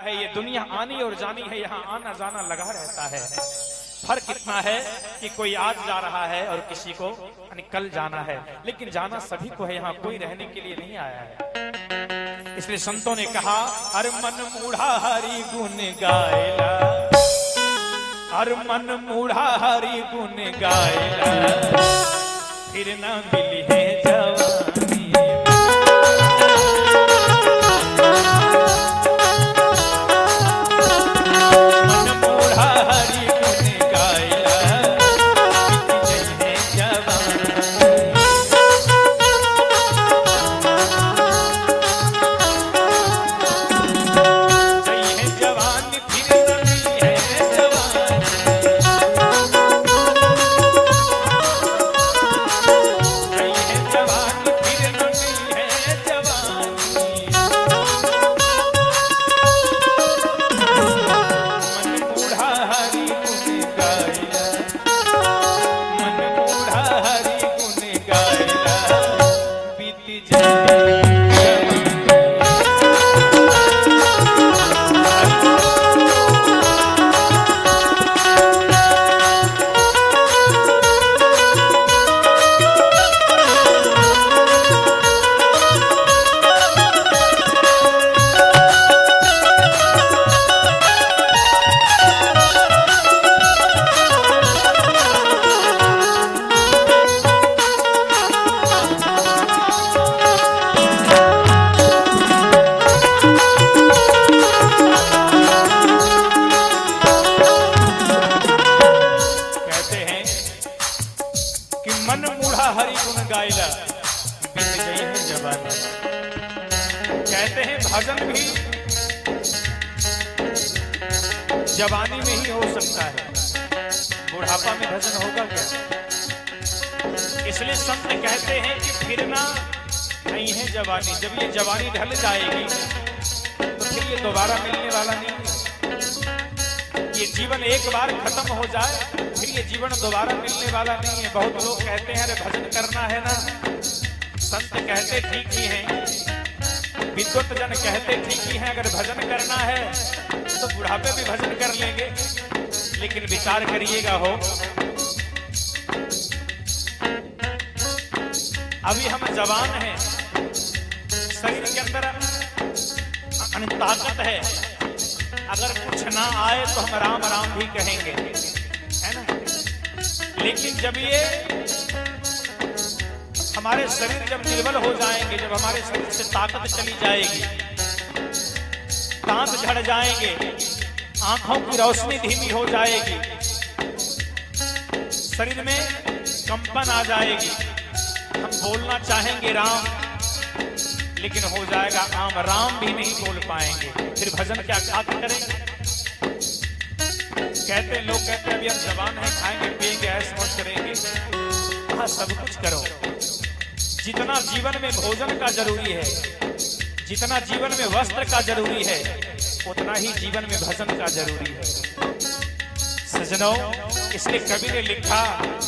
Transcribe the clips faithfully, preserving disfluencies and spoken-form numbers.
है, ये दुनिया आनी और जानी है, यहाँ आना जाना लगा रहता है। फर्क इतना है कि कोई आज जा रहा है और किसी को कल जाना है, लेकिन जाना सभी को है, यहाँ कोई रहने के लिए नहीं आया है। इसलिए संतों ने कहा, अरे मन मूढ़ा हरि गुण गायला, अरे मन मूढ़ा हरि गुण गायला, फिर न मिली है जवानी। मन मूढ़ा हरि गुण गायला, बीत गई है जवानी। गई है जवानी, फिर न मिली है जवानी। कहते हैं भजन भी जवानी में ही हो सकता है, बुढ़ापा में भजन होगा क्या? इसलिए संत कहते हैं कि फिरना नहीं है जवानी। जब ये जवानी ढल जाएगी तो फिर ये दोबारा मिलने वाला नहीं है। ये जीवन एक बार खत्म हो जाए फिर ये जीवन दोबारा मिलने वाला नहीं है। बहुत लोग कहते हैं अरे भजन करना है ना, संत कहते ठीक ही हैं, विद्वत जन कहते ठीक ही हैं, अगर भजन करना है तो बुढ़ापे में भजन कर लेंगे। लेकिन विचार करिएगा हो, अभी हम जवान हैं, शरीर के अंदर ताकत है, अगर कुछ ना आए तो हम राम राम भी कहेंगे, है ना। लेकिन जब ये हमारे शरीर जब निर्बल हो जाएंगे, जब हमारे शरीर से ताकत चली जाएगी, दांत झड़ जाएंगे, आंखों की रोशनी धीमी हो जाएगी, शरीर में कंपन आ जाएगी, हम बोलना चाहेंगे राम लेकिन हो जाएगा आम, राम भी नहीं बोल पाएंगे, फिर भजन क्या क्या करेंगे? कहते लोग कहते हैं अभी हम जवान हैं, खाएंगे पिएंगे ऐश मौज करेंगे। हाँ, सब कुछ करो, जितना जीवन में भोजन का जरूरी है, जितना जीवन में वस्त्र का जरूरी है, उतना ही जीवन में भजन का जरूरी है सजनों। इसलिए कवि ने लिखा,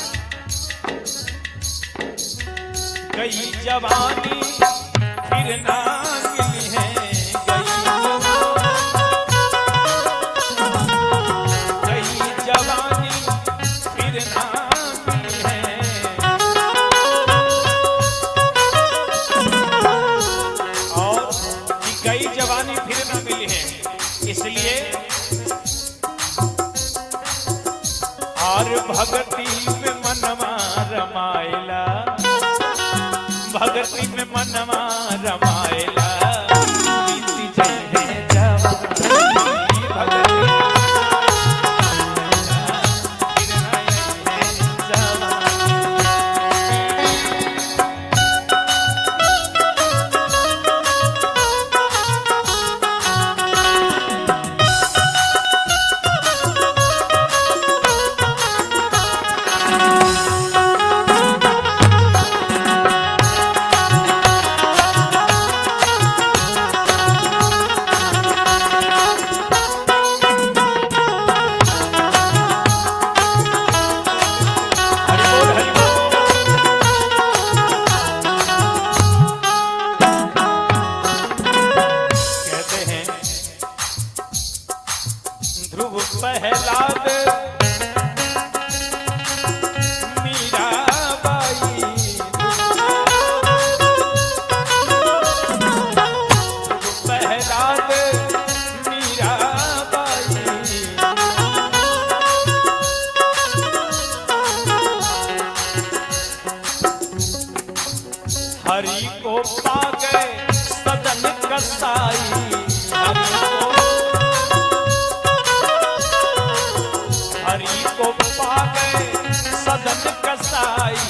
गई जवानी फिर ना मिली है, गई जवानी फिर ना मिली है, और गई जवानी फिर ना मिली है। इसलिए और भगती में मनवा रमाइला, भगती में मनवा रमाइला, बीती जाए जवानी, भगती ध्रुव प्रहलाद मीराबाई, ध्रुव प्रहलाद मीराबाई, हरि को पा गए सदन कसाई, हरि को हरि को पा गए सदन कसाई।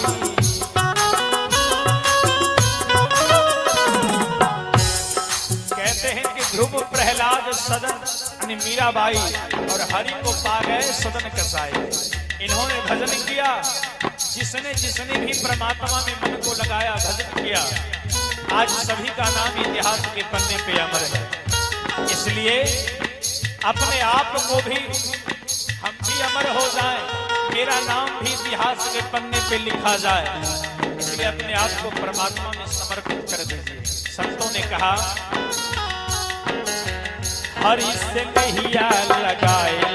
कहते हैं कि ध्रुव प्रहलाद सदन यानी मीराबाई और हरि को पा गए सदन कसाई। इन्होंने भजन किया, जिसने जिसने भी परमात्मा में मन को लगाया, भजन किया, आज सभी का नाम इतिहास के पन्ने पे अमर है। इसलिए अपने आप को भी हम भी अमर हो जाएं, मेरा नाम भी इतिहास के पन्ने पे लिखा जाए, इसलिए अपने आप को परमात्मा में समर्पित कर दीजिए। संतों ने कहा हरि से कहिया लगाए